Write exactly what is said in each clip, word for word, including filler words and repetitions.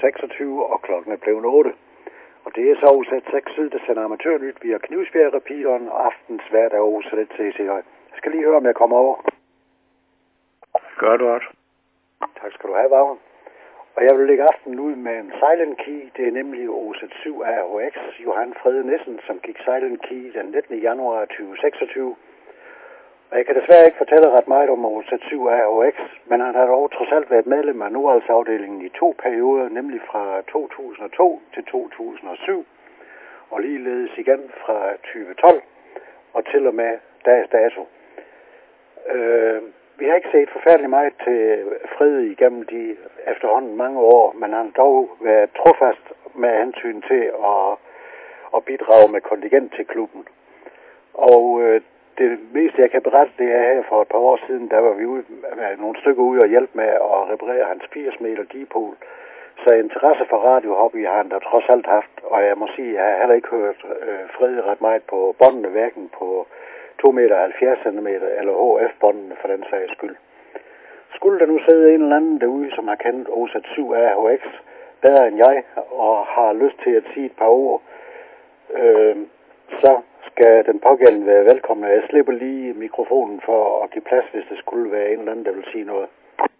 seksogtyve, og klokken er blevet otte. Og det er så Osat seks side, der sender amatørnyt via Knivsbjerg Repeateren og aftens hverdag Osat et C C J. Jeg skal lige høre, om jeg kommer over. Gør du også. Tak skal du have, Vagn. Og jeg vil lægge aftenen ud med en silent key. Det er nemlig Osat syv A H X, Johan Frede Nissen, som gik silent key den nittende januar to tusind seksogtyve. Og jeg kan desværre ikke fortælle ret meget om Osat syv A H X, men han har dog trods alt været medlem af Nordalsafdelingen i to perioder, nemlig fra to tusind og to til to tusind og syv, og ligeledes igen fra tyve tolv og til og med dags dato. Øh, vi har ikke set forfærdeligt meget til Frede igennem de efterhånden mange år, men han har dog været trofast med hensyn til at, at bidrage med kontingent til klubben. Og øh, det meste, jeg kan berette, det er her for et par år siden, der var vi ude, nogle stykker ude og hjælpe med at reparere hans firs meter dipol. Så interesse for radiohobby har han da trods alt haft, og jeg må sige, at jeg har heller ikke hørt øh, Frede ret meget på båndene, hverken på to meter halvfjerds centimeter eller H F-båndene for den sags skyld. Skulle der nu sidde en eller anden derude, som har kendt Osat syv A H X bedre end jeg, og har lyst til at sige et par ord, øh, så skal den pågældende være velkommen. Jeg slipper lige mikrofonen for at give plads, hvis det skulle være en eller anden, der vil sige noget.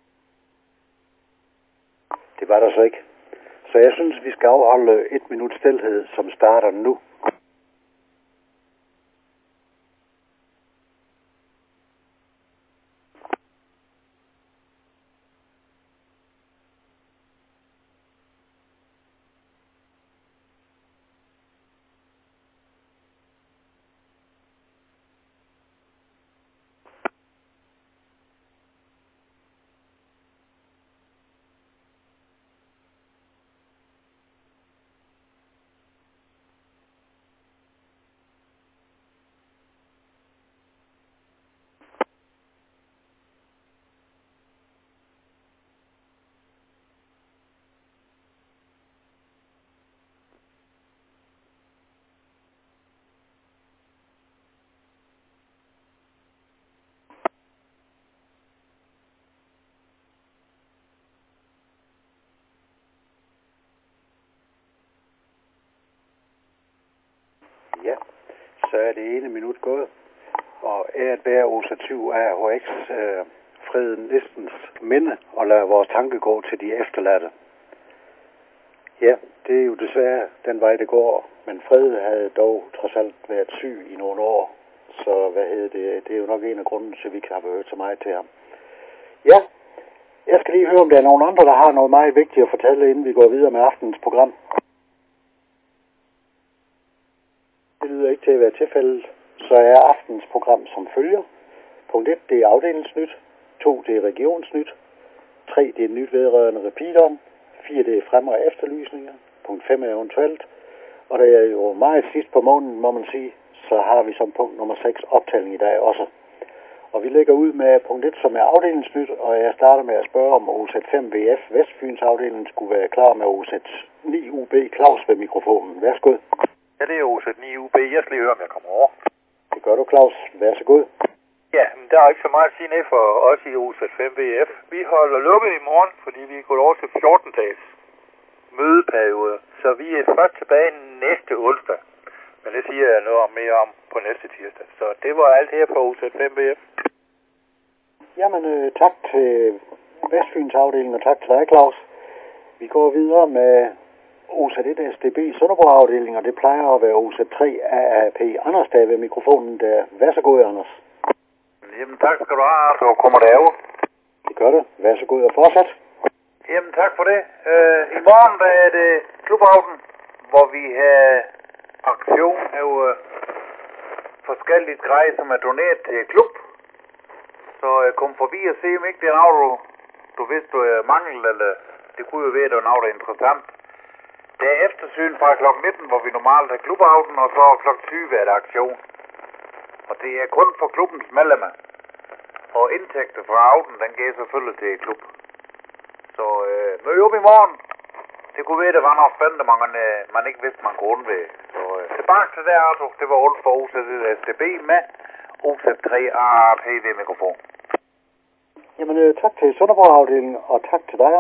Det var der så ikke. Så jeg synes, vi skal afholde et minut stilhed, som starter nu. Ja, så er det ene minut gået, og æret være Osat syv A H X, øh, Frede Nissens minde, og lade vores tanke gå til de efterladte. Ja, det er jo desværre den vej, det går, men Frede havde dog trods alt været syg i nogle år, så hvad hedder det, det er jo nok en af grunden til, at vi ikke har hørt så meget til ham. Ja, jeg skal lige høre, om der er nogen andre, der har noget meget vigtigt at fortælle, inden vi går videre med aftenens program. Det lyder ikke til at være tilfældet, så er aftens program som følger. Punkt et, det er afdelingsnyt. to, det er regionsnyt. tre, det er nyt vedrørende repeateren. fire, det er frem- og efterlysninger. Punkt fem er eventuelt. Og det er jo meget sidst på måneden, må man sige, så har vi som punkt nummer seks optælling i dag også. Og vi lægger ud med punkt et, som er afdelingsnyt, og jeg starter med at spørge, om Osat fem V F Vestfyns afdeling skulle være klar med Osat ni U B Claus ved mikrofonen. Værsgo. Ja, det er Osat ni U B. Jeg skal lige høre, om jeg kommer over. Det gør du, Claus. Vær så god. Ja, men der er ikke så meget at sige ned for os i Osat fem V F. Vi holder lukket i morgen, fordi vi er gået over til fjorten dages mødeperiode. Så vi er først tilbage næste onsdag. Men det siger jeg noget mere om på næste tirsdag. Så det var alt her på Osat fem V F. Jamen, øh, tak til Vestfyns afdeling, og tak til dig, Claus. Vi går videre med Osat et S D B Sønderborg afdeling, og det plejer at være Osat tre A A P Anders, der ved mikrofonen der. Vær så god, Anders. Jamen tak skal du have, så kommer det af. Det gør det. Vær så god og fortsat. Jamen tak for det. Øh, I morgen der er det klubaften, hvor vi har aktion af øh, forskellige grejer, som er doneret til klub. Så øh, kom forbi og se, om ikke det er noget, du, du vidste, du er mangel, eller det kunne jo være, at det er noget, der er interessant. Det er eftersyn fra klokken nitten, hvor vi normalt har klubaften, og så klokken tyve er det aktion. Og det er kun for klubbens medlemmer. Og indtægter fra aften, den gav selvfølgelig til klub. Så øh, mød op i morgen. Det kunne være, det var noget spændende, man, øh, man ikke vidste, man kunne undvære. Så øh, tilbage til det, Arto. Det var ondt for Osat S D B med Osat tre A P V-mikrofon. Jamen, øh, tak til Sønderborg-afdelingen, og tak til dig, Anders.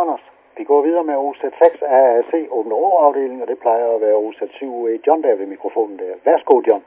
Vi går videre med O Z seks A C Åben Rå-afdeling, og det plejer at være O Z syv John der ved mikrofonen der. Værsgo, John.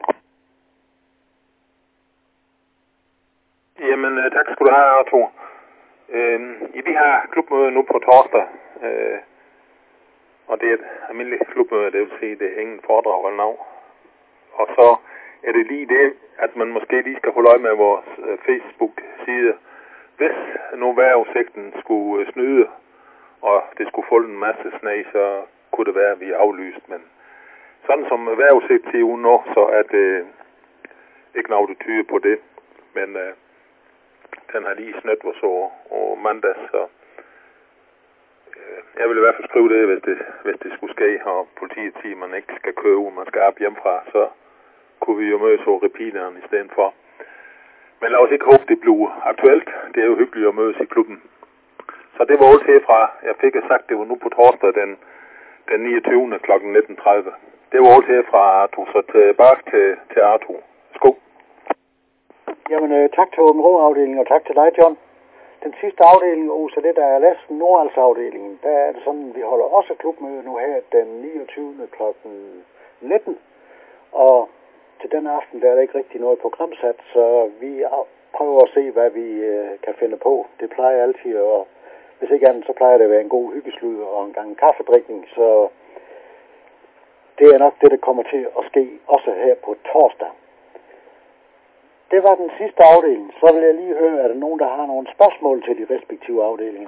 Jamen, øh, tak skal du have, Arthur. Øh, vi har klubmøde nu på torsdag, øh, og det er et almindeligt klubmøde, det vil sige, det er ingen foredrag eller noget. Og så er det lige det, at man måske lige skal holde øje med vores øh, Facebook-side. Hvis nu vejrudsigten skulle øh, snyde, og det skulle få en masse sne, så kunne det være, at vi er aflyst. Men sådan som vejrudsigt til ugen nu, så er det ikke noget, det tyder på det. Men øh, den har lige snødt vores over, over mandag, så øh, jeg vil i hvert fald skrive det, hvis det, hvis det skulle ske, og politiet siger, at man ikke skal køre ud, man skal op hjemmefra, så kunne vi jo mødes over repeateren i stedet for. Men lad os ikke håbe, det bliver aktuelt. Det er jo hyggeligt at mødes i klubben. Så det var alt herfra. Jeg fik sagt, det var nu på torsdag den, den niogtyvende klokken nitten tredive. Det var alt herfra, Arthur. Så tilbage til, til Arthur. Skål. Jamen, øh, tak til Åben Rå-afdelingen, og tak til dig, John. Den sidste afdeling, O Z et A L S Nordals-afdelingen, der er det sådan, vi holder også klubmøde nu her den niogtyvende klokken nitten. Og til den aften, der er der ikke rigtig noget program sat, så vi prøver at se, hvad vi øh, kan finde på. Det plejer altid, og hvis ikke andet, så plejer det at være en god hyggeslud og en gang kaffedrikning, så det er nok det, der kommer til at ske også her på torsdag. Det var den sidste afdeling. Så vil jeg lige høre, er der nogen, der har nogle spørgsmål til de respektive afdelinger?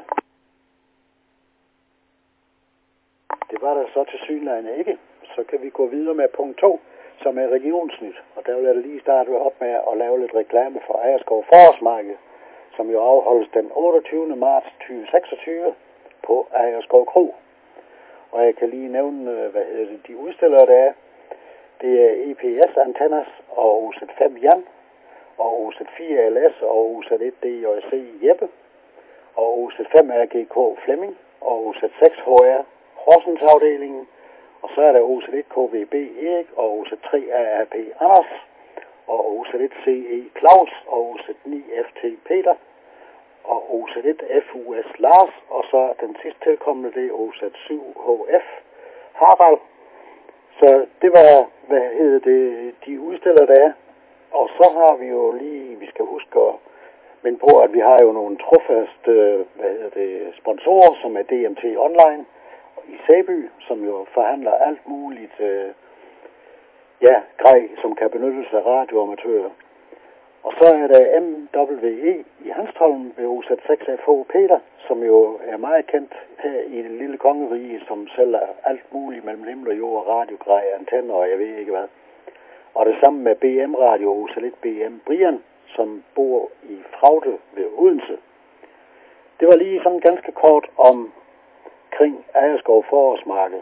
Det var der så til synligheden ikke. Så kan vi gå videre med punkt to, som er regionsnyt. Og der vil jeg lige starte op med at lave lidt reklame for Agerskov Forårsmarked, som jo afholdes den otteogtyvende marts to tusind og seksogtyve på Agerskov Kro. Og jeg kan lige nævne, hvad hedder det, de udstillere, der er. Det er E P S Antennas og O Z fem Jan, og O Z fire L S og O Z et D J C Jeppe, og O Z fem R G K Flemming, og O Z seks H R Horsens afdelingen, og så er der O Z et K V B Erik, og O Z tre A R P Anders, og O Z et C E Claus, og O Z ni F T Peter, og O Z et F U S Lars, og så den sidste tilkommende, det er O Z syv H F Harald. Så det var, hvad hedder det, de udstillere, der er. Og så har vi jo lige, vi skal huske at minde på, at vi har jo nogle trofaste, hvad hedder det, sponsorer, som er D M T Online i Sæby, som jo forhandler alt muligt, øh, ja, grej, som kan benyttes af radioamatører. Og så er der M W E i Hanstholm ved O Z seks F H Peter, som jo er meget kendt her i det lille kongerige, som sælger alt muligt mellem himmel og jord, radiogrej, antenner og jeg ved ikke hvad. Og det samme med B M Radio, O Z et B M Brian, som bor i Fraude ved Odense. Det var lige sådan ganske kort omkring Agerskov Forårsmarked.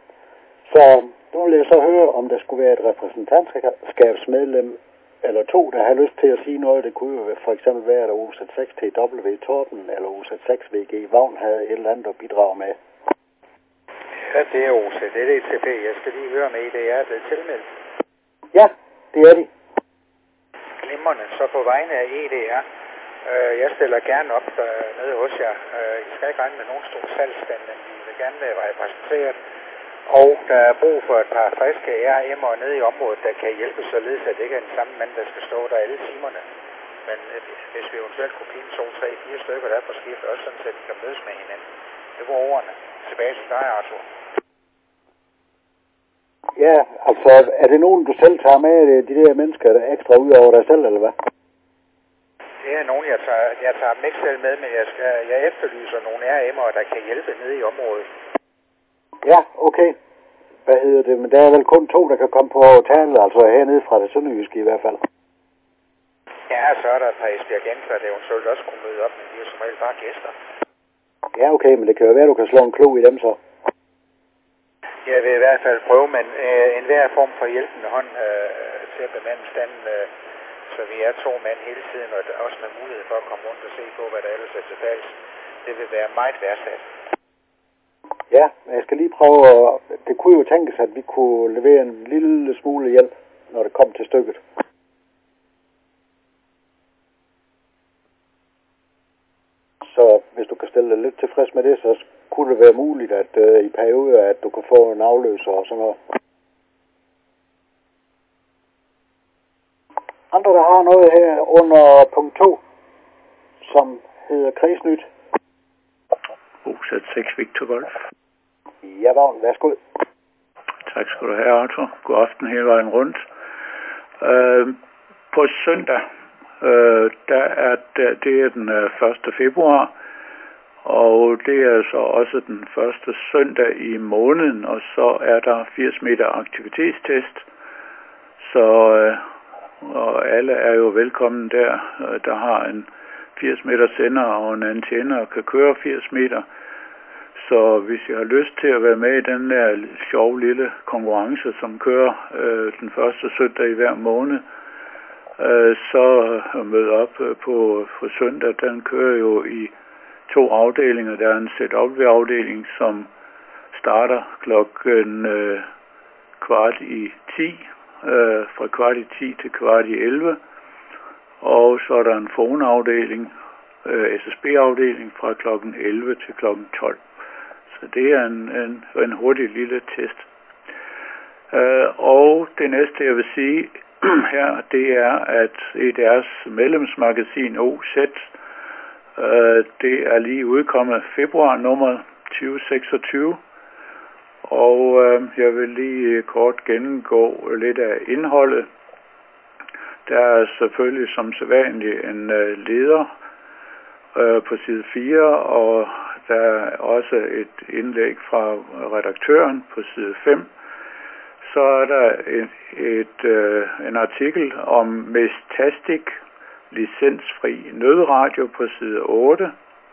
Så nu vil jeg så høre, om der skulle være et repræsentantskabsmedlem eller to, der har lyst til at sige noget. Det kunne jo for eksempel være, at O Z seks T W Torben eller O Z seks V G Vagn havde et eller andet at bidrage med. Ja, det er O Z et E T P. Jeg skal lige høre med, det er det tilmeldt. Ja, det er de. Glimrende, så på vegne af E D R. Øh, jeg stiller gerne op øh, nede hos jer. Øh, I skal ikke regne med nogen stor salgsstand, men vi vil gerne være repræsenteret. Og der er brug for et par friske R M'er nede i området, der kan hjælpe således, at det ikke er den samme mand, der skal stå der alle timerne. Men øh, hvis vi eventuelt kunne pine to, tre, fire stykker der på skift, også sådan, så de kan mødes med hinanden. Det var ordene. Tilbage til dig, Arthur. Ja, altså, er det nogen, du selv tager med, de der mennesker, der er ekstra ud over dig selv, eller hvad? Det er nogen, jeg tager, jeg tager dem ikke selv med, men jeg, skal, jeg efterlyser nogle R M'er, der kan hjælpe nede i området. Ja, okay. Hvad hedder det? Men der er vel kun to, der kan komme på tale, altså hernede fra det sønderjyske i hvert fald. Ja, så er der et par esbjergenser, der eventuelt også kunne møde op, men de er jo som regel bare gæster. Ja, okay, men det kan jo være, du kan slå en klo i dem så. Jeg vil i hvert fald prøve, men øh, enhver form for hjælpende hånd øh, til at bemande standen, øh, så vi er to mand hele tiden, og også med mulighed for at komme rundt og se på, hvad der ellers er til fælles. Det vil være meget værdsat. Ja, men jeg skal lige prøve at... Det kunne jo tænkes, at vi kunne levere en lille smule hjælp, når det kom til stykket. Så hvis du kan stille dig lidt tilfreds med det, så kunne det være muligt, at øh, i perioder, at du kan få en afløser og sådan noget. Andre, der har noget her under punkt to, som hedder Krigsnyt. Osat seks Victor Golf. Ja, Vagn, værsgo. Tak skal du have, Arthur. God aften hele vejen rundt. Øh, på søndag, øh, der er der, det er den øh, første februar, og det er så også den første søndag i måneden, og så er der firs meter aktivitetstest. Så øh, og alle er jo velkommen der. Der har en firs meter sender og en antenne og kan køre firs meter. Så hvis jeg har lyst til at være med i den der sjove lille konkurrence, som kører øh, den første søndag i hver måned, øh, så mød op på, på søndag. Den kører jo i to afdelinger. Der er en Z W-afdeling, som starter klokken øh, kvart i ti, øh, fra kvart i ti til kvart i elleve. Og så er der en phone-afdeling, øh, S S B-afdeling, fra klokken elleve til klokken tolv. Så det er en, en, en hurtig lille test. Uh, og det næste, jeg vil sige her, det er, at i deres medlemsmagasin O Z, uh, det er lige udkommet februar nummer tyve seksogtyve. Og uh, jeg vil lige kort gennemgå lidt af indholdet. Der er selvfølgelig som sædvanligt en uh, leder uh, på side fire, og der er også et indlæg fra redaktøren på side fem. Så er der et, et, øh, en artikel om Mestastic, licensfri nødradio på side otte.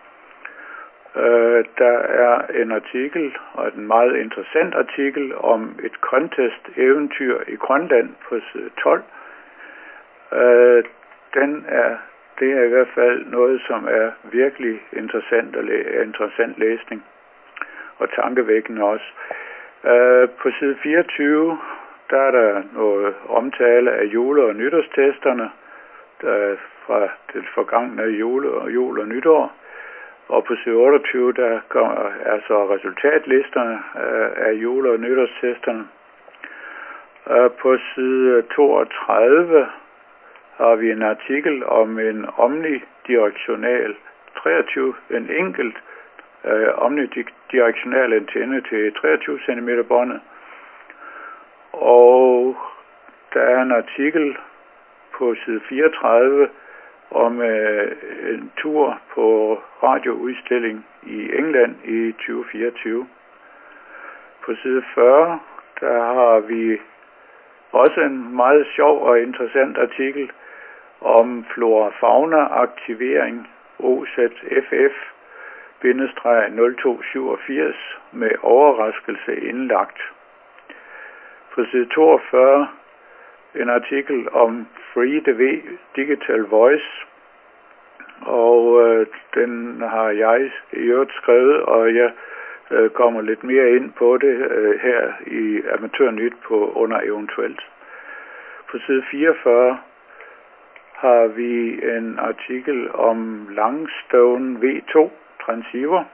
Øh, der er en artikel, og en meget interessant artikel, om et contest-eventyr i Grønland på side tolv. Øh, den er Det er i hvert fald noget, som er virkelig interessant, og læ- interessant læsning, og tankevækkende også. Uh, på side fireogtyve, der er der noget omtale af jule- og nytårstesterne der fra det forgangne jule og jul og nytår. Og på side otteogtyve, der kommer, er så resultatlisterne uh, af jule- og nytårstesterne. Uh, på side toogtredive har vi en artikel om en omnidirektional treogtyve, en enkelt øh, omnidirektional antenne til treogtyve centimeter båndet. Og der er en artikel på side fireogtredive om øh, en tur på radioudstilling i England i tyve fireogtyve. På side fyrre, der har vi også en meget sjov og interessant artikel om flora-fauna-aktivering O Z F F nul to syvogfirs med overraskelse indlagt. På side toogfyrre en artikel om Free D V Digital Voice, og øh, den har jeg i øvrigt skrevet, og jeg øh, kommer lidt mere ind på det øh, her i Amatørnyt på under eventuelt. På side fireogfyrre har vi en artikel om Langstone V to transceiver.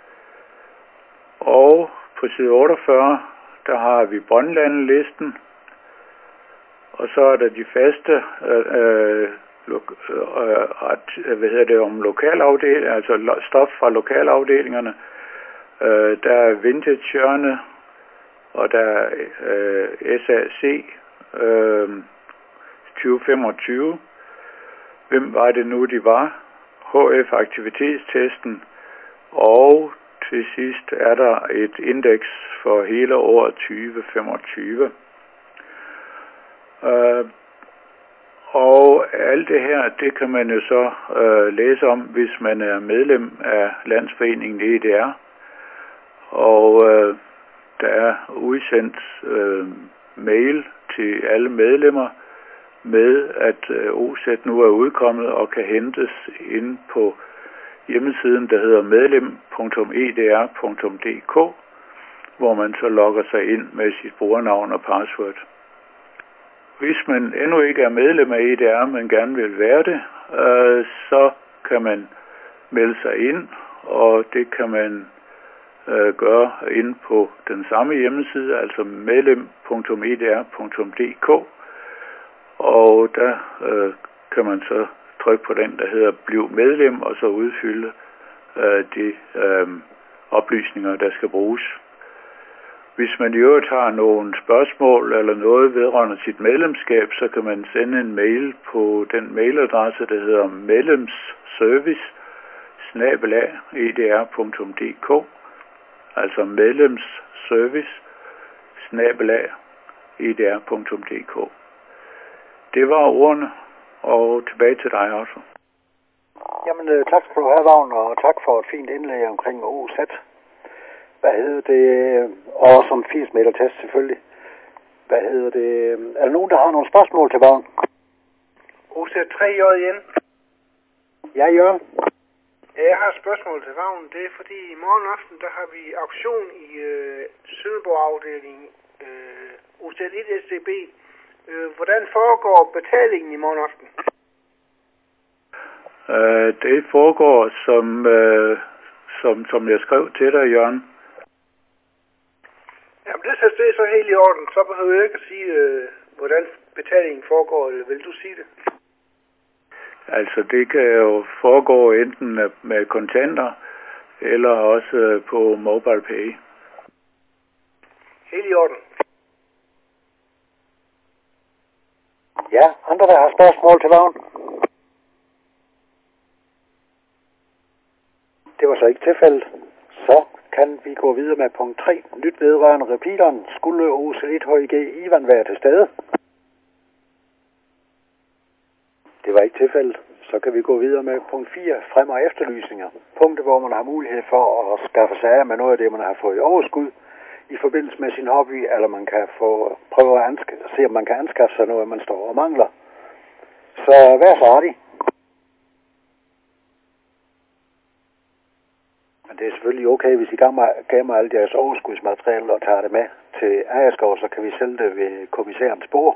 Og på side otteogfyrre, der har vi Brøndland-listen. Og så er der de faste øh, lo- øh, hvad hedder det, om lokalafdelinger, altså stof fra lokalafdelingerne. Øh, der er Vintage-hjørne, og der er øh, S A C øh, tyve femogtyve. Hvem var det nu, de var? H F-aktivitetstesten. Og til sidst er der et indeks for hele året tyve femogtyve. Uh, og alt det her, det kan man jo så uh, læse om, hvis man er medlem af Landsforeningen E D R. Og uh, der er udsendt uh, mail til alle medlemmer med, at uh, O Z nu er udkommet og kan hentes ind på hjemmesiden, der hedder medlem punktum e d r punktum d k, hvor man så logger sig ind med sit brugernavn og password. Hvis man endnu ikke er medlem af E D R, men gerne vil være det, øh, så kan man melde sig ind, og det kan man øh, gøre inde på den samme hjemmeside, altså medlem punktum e d r punktum d k, og der øh, kan man så trykke på den, der hedder Bliv medlem, og så udfylde øh, de øh, oplysninger, der skal bruges. Hvis man i øvrigt har nogle spørgsmål eller noget vedrørende sit medlemskab, så kan man sende en mail på den mailadresse, der hedder medlemsservice snabel-a e d r punktum d k, altså medlemsservice snabel-a e d r punktum d k. Det var ordene, og tilbage til dig også. Jamen, øh, tak skal du have, Vagn, og tak for et fint indlæg omkring O Z. Hvad hedder det? Og som firs meter test selvfølgelig. Hvad hedder det? Er der nogen, der har nogle spørgsmål til Vagn? O Z tre J N. Ja, Jørgen. Jeg har et spørgsmål til Vagn. Det er fordi i morgen aften, der har vi auktion i øh, Sønderborg-afdelingen øh, O Z et S D B. Øh, hvordan foregår betalingen i morgen aften? Uh, det foregår, som, uh, som, som jeg skrev til dig, Jørgen. Jamen, det, det er så helt i orden. Så behøver jeg ikke at sige, øh, hvordan betalingen foregår. Eller vil du sige det? Altså, det kan jo foregå enten med kontanter, eller også på MobilePay. Helt i orden. Ja, andre, der har spørgsmål til Vagn? Det var så ikke tilfældet. Så kan vi gå videre med punkt tre. Nyt vedrørende repeateren. Skulle O Z et H I G Ivan være til stede? Det var ikke tilfældet. Så kan vi gå videre med punkt fire. Frem- og efterlysninger. Punktet, hvor man har mulighed for at skaffe sig af med noget af det, man har fået i overskud i forbindelse med sin hobby, eller man kan få prøve at ansk- se, om man kan anskaffe sig noget, man står og mangler. Så vær så artig. Men det er selvfølgelig okay, hvis I gav mig alt jeres overskudsmateriale og tager det med til Agerskov, så kan vi sælge det ved kommissærens bord.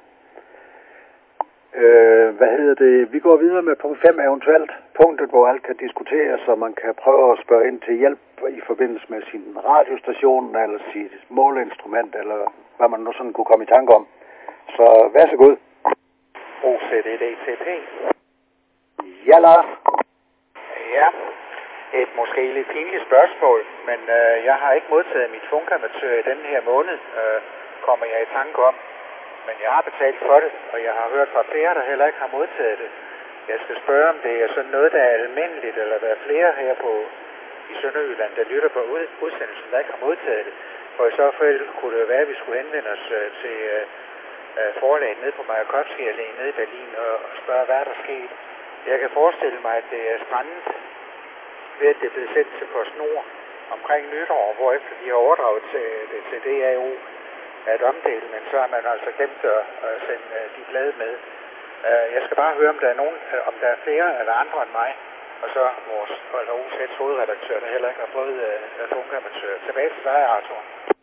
Øh, hvad hedder det? Vi går videre med punkt fem eventuelt. Punktet, hvor alt kan diskuteres, så man kan prøve at spørge ind til hjælp i forbindelse med sin radiostation, eller sit måleinstrument, eller hvad man nu sådan kunne komme i tanke om. Så vær så god. O Z et E T P. Ja, Lars. Ja, et måske lidt pinligt spørgsmål, men øh, jeg har ikke modtaget mit funkamatør i denne her måned, øh, kommer jeg i tanke om. Men jeg har betalt for det, og jeg har hørt fra flere, der heller ikke har modtaget det. Jeg skal spørge, om det er sådan noget, der er almindeligt, eller der er flere her på i Sønderjylland, der lytter på ud, udsendelsen, der ikke har modtaget det. For i så fald kunne det være, at vi skulle henvende os øh, til øh, forlaget nede på Majakovski Allé nede i Berlin og, og spørge, hvad der er sket. Jeg kan forestille mig, at det er strandet ved, at det er blevet sendt til PostNord omkring nytår, hvorefter de har overdraget til, det til D A O at omdele, men så har man altså glemt at, at sende uh, de blade med. Uh, jeg skal bare høre, om der er nogen, uh, om der er flere eller andre end mig, og så vores O Z's hovedredaktør, der heller ikke har fået uh, funkamatør. Tilbage til dig, Arthur.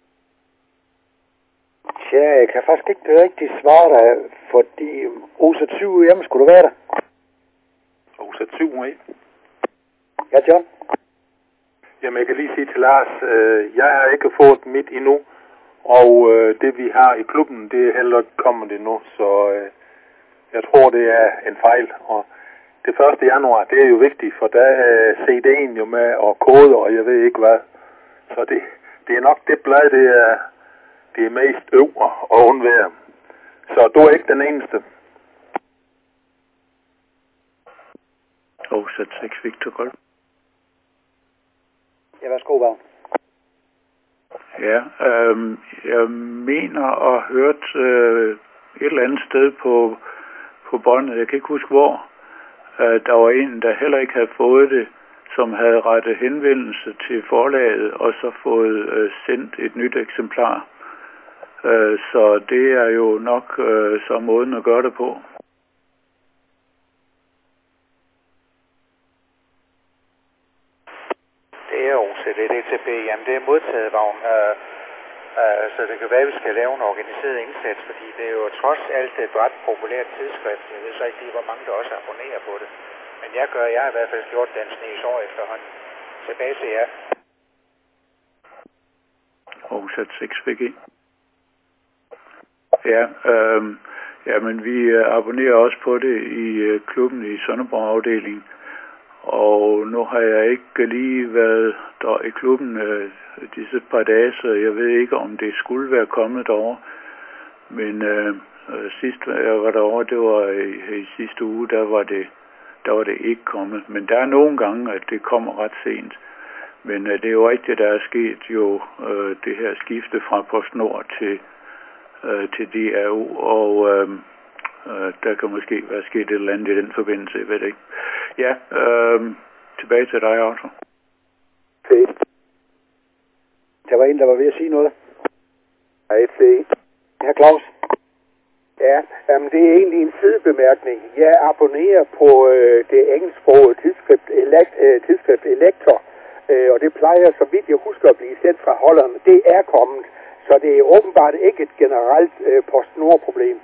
Tja, jeg kan faktisk ikke rigtig svare dig, fordi O Z syv hjemme skulle du være der. O Z syv, ikke? Ja, John? Jamen, jeg kan lige sige til Lars, øh, jeg har ikke fået mit endnu, og øh, det vi har i klubben, det er heller ikke kommet endnu, så øh, jeg tror, det er en fejl. Og det første januar, det er jo vigtigt, for der er C D'en jo med og kode, og jeg ved ikke hvad. Så det, det er nok det blad, det er, det er mest øvre og undvære. Så du er ikke den eneste. O Z seks Victor Golf. Ja, værsgo, Vagn. Ja, øh, jeg mener at have hørt øh, et eller andet sted på, på båndet, jeg kan ikke huske hvor, øh, der var en, der heller ikke havde fået det, som havde rettet henvendelse til forlaget, og så fået øh, sendt et nyt eksemplar. Øh, så det er jo nok øh, så måden at gøre det på. Det er O Z et E T P. Jamen, det er modtaget, Vagn. Uh, uh, så det kan være, at vi skal lave en organiseret indsats, fordi det er jo trods alt et ret populært tidsskrift. Jeg ved så ikke lige, hvor mange der også abonnerer på det. Men jeg gør, jeg har i hvert fald gjort den snes år efterhånden. Tilbage til jer. oversat seks V G. Ja, øh, ja, men vi øh, abonnerer også på det i øh, klubben i Sønderborg-afdelingen. Og nu har jeg ikke lige været der i klubben øh, disse par dage, så jeg ved ikke, om det skulle være kommet derover. Men øh, sidst jeg var derovre, det var i, i sidste uge, der var, det, der var det ikke kommet. Men der er nogle gange, at det kommer ret sent. Men øh, det er jo rigtigt, der er sket jo øh, det her skifte fra PostNord til, øh, til D R U, og øh, øh, der kan måske være sket et eller andet i den forbindelse, jeg ved det ikke. Ja, øh, tilbage til dig, Arthur. Se. Der var en, der var ved at sige noget. Hej, se. Herr Claus. Ja, um, det er egentlig en sidebemærkning. Jeg abonnerer på øh, det engelsksprogede tidsskrift, elekt, øh, tidsskrift Elektor, øh, og det plejer, så vidt jeg husker, at blive sendt fra Holland. Det er kommet, så det er åbenbart ikke et generelt øh, PostNord-problem.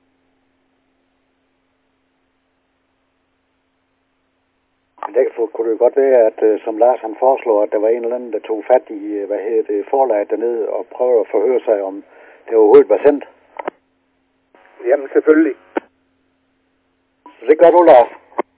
Derfor kunne det jo godt være, at uh, som Lars han foreslår, at der var en eller anden, der tog fat i, hvad hedder det, forlaget dernede og prøvede at forhøre sig, om det overhovedet var sendt. Jamen selvfølgelig. Så det gør du, Lars.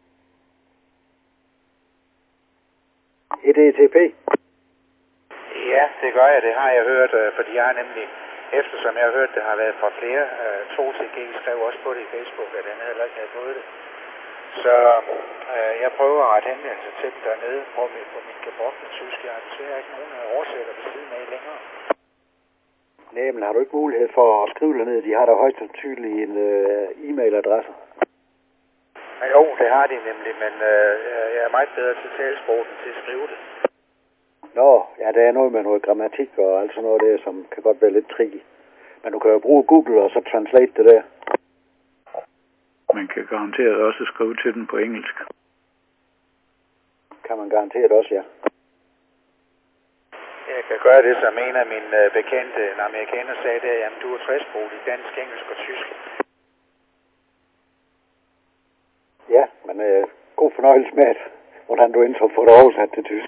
E D T P. Ja, det gør jeg. Det har jeg hørt, øh, fordi jeg har nemlig, eftersom jeg har hørt, det har været fra flere, øh, to T G skrev også på det i Facebook, at den heller ikke havde fået det. Så øh, jeg prøver at rette henvendelse til dem dernede på min, på min gebrugte tysk. Jeg har desværre ikke nogen oversætter ved siden af længere. Nej, men har du ikke mulighed for at skrive dernede? De har da højst sandsynligt en øh, e-mailadresse. Ja, jo, det har de nemlig, men øh, jeg er meget bedre til talsprog end til at skrive det. Nå, ja, der er noget med noget grammatik og alt sådan noget der, som kan godt være lidt tricky. Men du kan jo bruge Google og så translate det der. Man kan garanteret også skrive til den på engelsk. Kan man garanteret også, ja. Jeg kan gøre det, som en af mine øh, bekendte, en amerikaner, sagde der, jamen du er tresproget i dansk, engelsk og tysk. Ja, men øh, god fornøjelse med, hvordan du indtog for det oversat til tysk.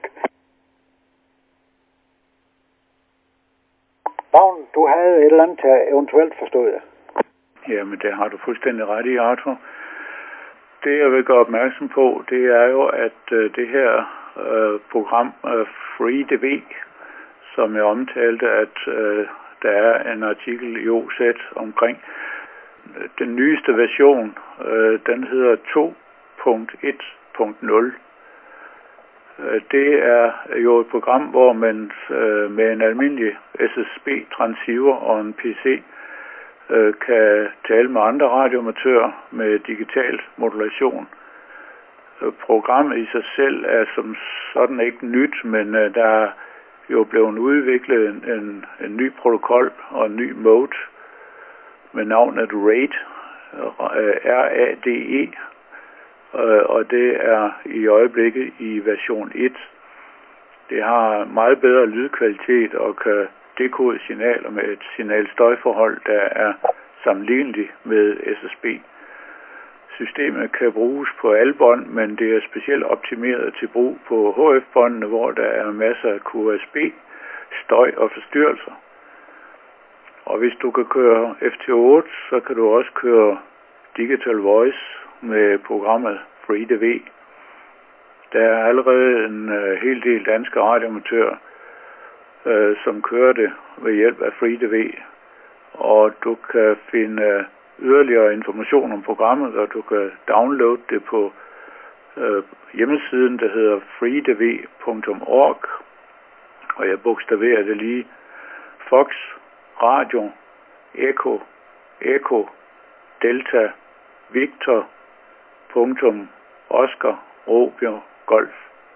Vagn, du havde et eller andet, der eventuelt forstod jeg. Jamen, det har du fuldstændig ret i, Arthur. Det, jeg vil gøre opmærksom på, det er jo, at øh, det her øh, program, øh, FreeDV, som jeg omtalte, at øh, der er en artikel i O Z omkring øh, den nyeste version, øh, den hedder to punkt et punkt nul. Øh, det er jo et program, hvor man øh, med en almindelig S S B-transceiver og en P C øh, kan tale med andre radioamatører med digital modulation. Øh, programmet i sig selv er som sådan ikke nyt, men øh, der er jo blevet udviklet en, en, en ny protokol og en ny mode med navnet RAID, R A D E, og det er i øjeblikket i version et. Det har meget bedre lydkvalitet og kan dekode signaler med et signalstøjforhold, der er sammenligneligt med S S B. Systemet kan bruges på alle bånd, men det er specielt optimeret til brug på H F-båndene, hvor der er masser af Q S B, støj og forstyrrelser. Og hvis du kan køre F T otte, så kan du også køre Digital Voice med programmet FreeDV. Der er allerede en uh, hel del danske radioamatører, uh, som kører det ved hjælp af FreeDV. Og du kan finde uh, yderligere information om programmet, og du kan downloade det på uh, hjemmesiden, der hedder freedv punktum org. Og jeg bogstaverer det lige. Fox, Radio, Echo, Echo, Delta, Victor, punktum, Oscar, Romeo, Golf.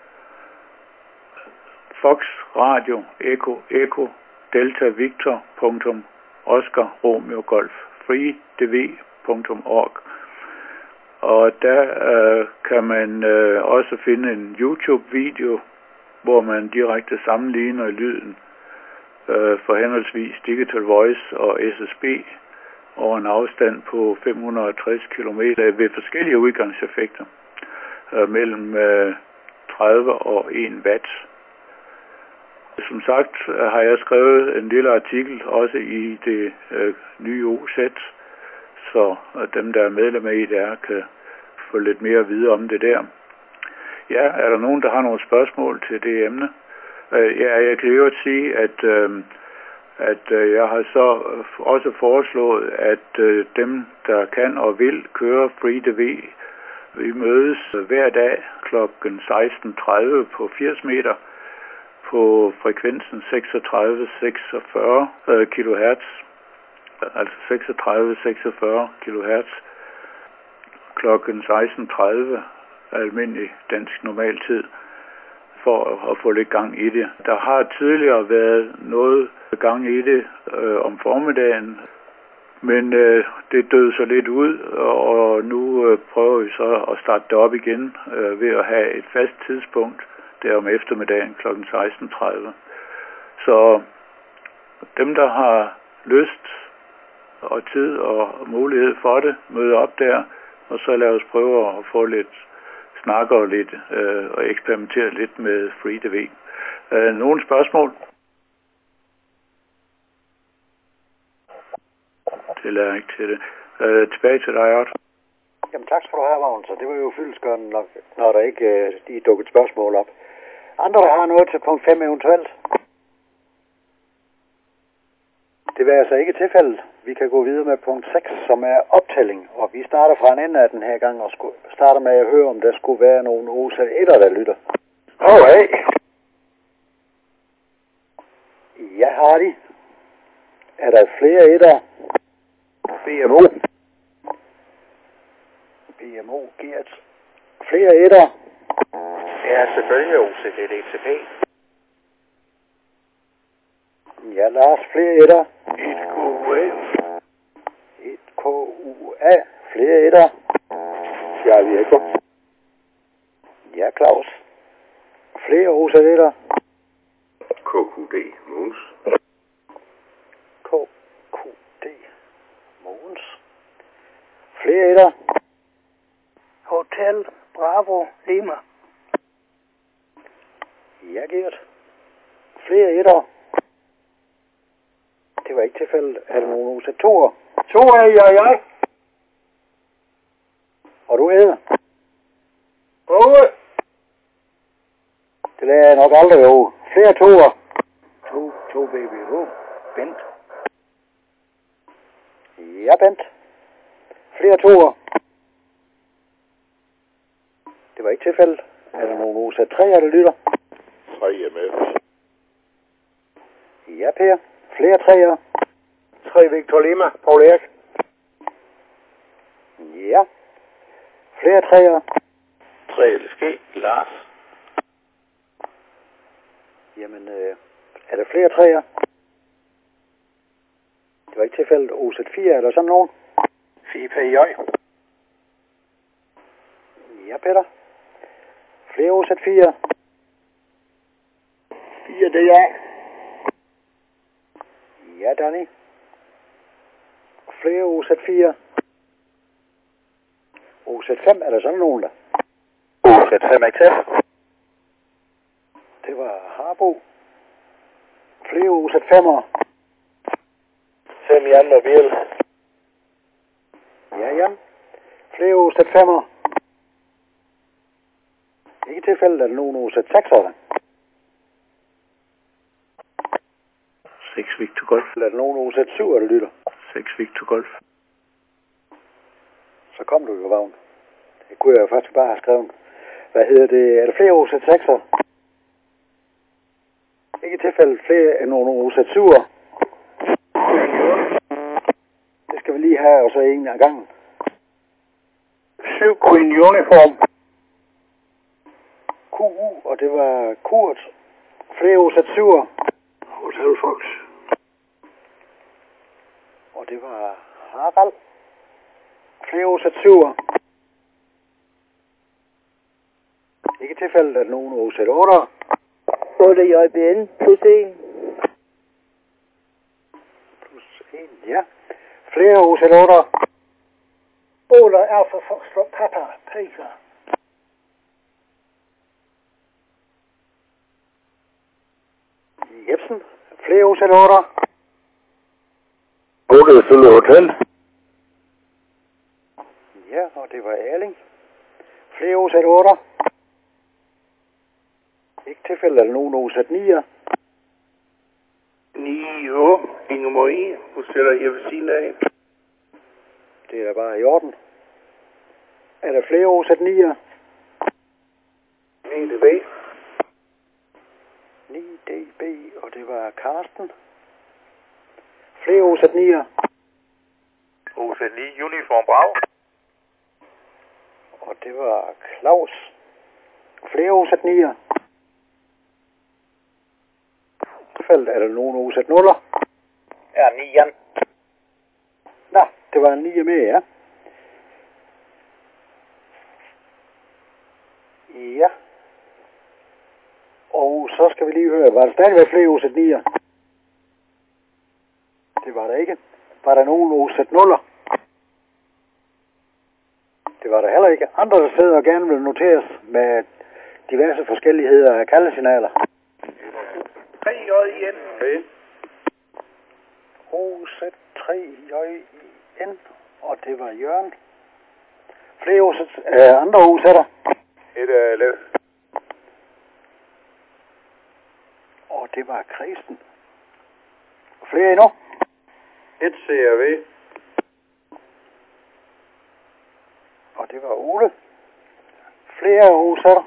Fox, Radio, Echo, Echo, Delta, Victor, punktum, Oscar, Romeo, Golf. freedv punktum org. Og der øh, kan man øh, også finde en YouTube-video, hvor man direkte sammenligner lyden øh, for henholdsvis Digital Voice og S S B over en afstand på fem hundrede og tres kilometer ved forskellige udgangseffekter øh, mellem øh, tredive og en watt. Som sagt har jeg skrevet en lille artikel også i det øh, nye O Z, så dem, der er medlem af I D R, kan få lidt mere at vide om det der. Ja, er der nogen, der har nogle spørgsmål til det emne? Øh, ja, jeg kan jo sige, at, øh, at øh, jeg har så også foreslået, at øh, dem, der kan og vil køre Free D V, vi mødes hver dag klokken seksten tredive på firs meter på frekvensen seksogtredive seksogfyrre kilohertz, altså seksogtredive seksogfyrre kilohertz klokken seksten tredive almindelig dansk normaltid for at få lidt gang i det. Der har tidligere været noget gang i det øh, om formiddagen, men øh, det døde så lidt ud, og nu øh, prøver vi så at starte det op igen øh, ved at have et fast tidspunkt der om eftermiddagen klokken seksten tredive. Så dem, der har lyst og tid og mulighed for det, møder op der, og så lad os prøve at få lidt snakke og lidt øh, og eksperimentere lidt med Free D V. Øh, nogle spørgsmål? Det lader ikke til det. Øh, tilbage til dig, Otto. Jamen tak skal du have, Vagn. Så det var jo fyldestgørende nok, når der ikke øh, lige dukket spørgsmål op. Andre, der har noget til punkt fem eventuelt? Det vil altså ikke tilfældet. Vi kan gå videre med punkt seks, som er optælling. Og vi starter fra en ende af den her gang og starter med at høre, om der skulle være nogle O Z etter, der lytter. Åh, hey. Ja, har de. Er der flere etter? B M O. B M O, Gert. Flere etter? Ja, selvfølgelig O Z et E T P. Ja, Lars, flere etter. et K U A. et K U A. Flere etter. Charlie Echo. Ja, Claus. Flere O Z etter. K Q D. Mogens. K Q D. Mogens. Flere etter. Hotel Bravo Lima. Ja, Gert. Flere etter. Det var ikke tilfældet. Er der nogle O Z toer? To er jeg, jeg. Og du hedder? Ove. Det lader jeg nok aldrig over. Flere toer. To, to baby. Oh, Bent. Ja, Bent. Flere toer. Det var ikke tilfældet. Er der nogle O Z treer, der lytter? tre er med. Ja, Per. Flere treer. tre Victor Lima. Paul Erik. Ja. Flere treer. tre L S G. Lars. Jamen, øh, er der flere treer? Det var ikke tilfældet. O Z fire, er der sådan nogen? fire P J. Ja, Peter. Flere O Z fire. fire det er jeg. Ja, Danny. Flere O Z fire. O Z fem, er der sådan nogen der? O Z fem X F. Det var Harbo. Flere O Z fem'er. fem Jan og Biel. Ja, Jan. Flere O Z fem'er. Ikke tilfældet, er der nogen O Z seks'er der? seks Victor Golf. Er der nogen O Z syv'er, der lytter? seks Victor Golf. Så kom du jo, Vagn. Det kunne jeg jo faktisk bare have skrevet. Hvad hedder det? Er der flere O Z seks'er? Ikke tilfældet flere end nogle O Z syv'er. Det skal vi lige have, og så en af gangen. syv Queen Uniform. Q U, og det var Kurt. Flere O Z syv'er. Hotel Fox. Og det var Harald. Flere O Z syv'er. Ikke tilfældet, at nogen O Z otte'er. otte J B N plus en. Plus en, ja. Flere O Z otte'er. otte Alpha Foxtrot Papa Peter. Jebsen. Flere O Z otte. Både Sølve Hotel. Ja, og det var Erling. Flere O Z otte. Ikke tilfælde af nogen O Z ni'er. ni H. Inge Marie. Hun sætter her ved siden af. Det er da bare i orden. Er der flere O Z ni'er? ni D B. ni D B, og det var Karsten. Flere O Z ni'er. O Z ni Uniform Bravo. Og det var Claus. Flere O Z ni'er. Faldt er der nogen O Z nuller? Ja, ni'eren. Nå, det var en ni'er med, ja. Ja. Og så skal vi lige høre, var der stadigvæk flere O Z ni'er? Det var der ikke. Var der nogen O Z nuller? Det var der heller ikke. Andre, der sidder og gerne vil noteres med diverse forskelligheder af kaldesignaler. tre J I N. O Z tre J I N, og det var Jørgen. Flere O Z, øh, andre O Z'er. Et er Lev. Og det var Kristen. Flere endnu. et C R V. Og det var Ole. Flere O Z'er.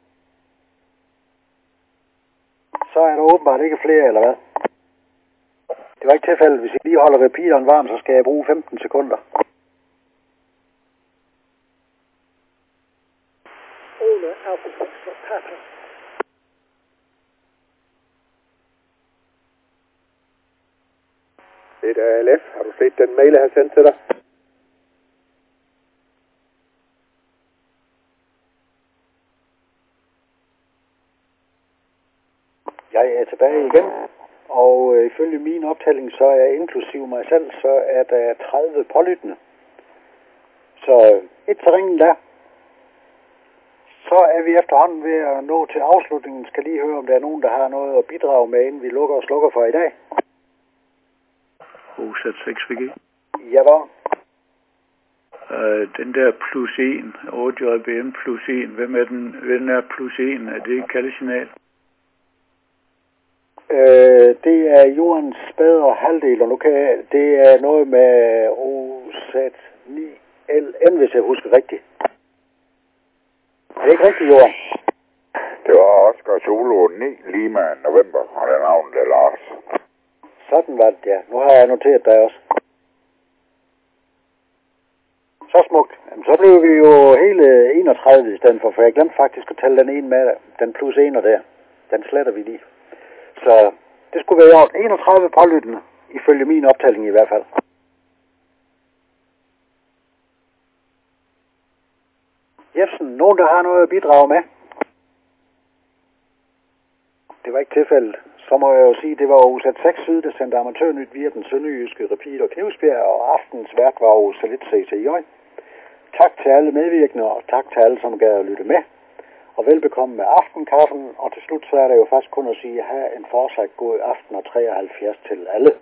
Så er der åbenbart ikke flere, eller hvad? Det var ikke tilfældet. Hvis jeg lige holder repeateren varm, så skal jeg bruge femten sekunder. Ole Alfa Foxtrot Papa. Et er L F. Har du set den mail, jeg har sendt til dig? Jeg er tilbage igen, og øh, ifølge min optælling, så er inklusive mig selv, så er der tredive pålyttende. Så et til ringen der. Så er vi efterhånden ved at nå til afslutningen. Skal lige høre, om der er nogen, der har noget at bidrage med, inden vi lukker og slukker for i dag. O Z seks V G. Ja, hvor? Øh, den der plus en, otte J B M plus en, hvem er den, hvem er plus en? Er det et kaldesignal? Øh, det er jordens bedre halvdel, og nu kan jeg, det er noget med O Z ni L N, hvis jeg husker rigtigt. Det er ikke rigtigt, Jorden. Det var Oscar Solo ni Lima November, og den navn der Lars. Sådan var det, ja. Nu har jeg noteret dig også. Så smukt. Jamen, så blev vi jo hele enogtredive i stedet for, for jeg glemte faktisk at tælle den ene med, den plus ener der. Den sletter vi lige. Så det skulle være i enogtredive pålyttende, ifølge min optælling i hvert fald. Jebsen, nogen der har noget at bidrage med? Det var ikke tilfældet. Så må jeg jo sige, det var O Z seks Syd, der sendte amatørnyt via den sønderjyske Repeater Knivsbjerg, og aftens vært var O Z et C C J. Tak til alle medvirkende, og tak til alle, som gad at lytte med. Og velbekomme med aftenkaffen, og til slut så er der jo faktisk kun at sige, have en fortsat god aften og treoghalvfjerds til alle.